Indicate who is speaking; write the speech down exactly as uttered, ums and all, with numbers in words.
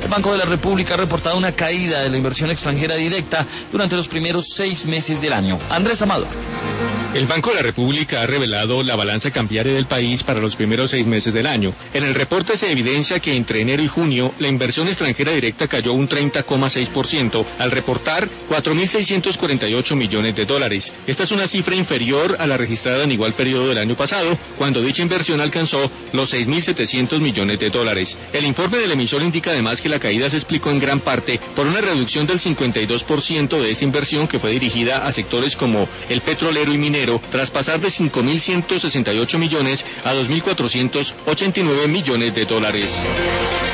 Speaker 1: El Banco de la República ha reportado una caída de la inversión extranjera directa durante los primeros seis meses del año. Andrés Amador.
Speaker 2: El Banco de la República ha revelado la balanza cambiaria del país para los primeros seis meses del año. En el reporte se evidencia que entre enero y junio la inversión extranjera directa cayó un treinta coma seis por ciento al reportar cuatro mil seiscientos cuarenta y ocho millones de dólares. Esta es una cifra inferior a la registrada en igual periodo del año pasado, cuando dicha inversión alcanzó los seis mil setecientos millones de dólares. El informe del emisor indica además que la caída se explicó en gran parte por una reducción del cincuenta y dos por ciento de esta inversión que fue dirigida a sectores como el petrolero y minero, tras pasar de cinco mil ciento sesenta y ocho millones a dos mil cuatrocientos ochenta y nueve millones de dólares.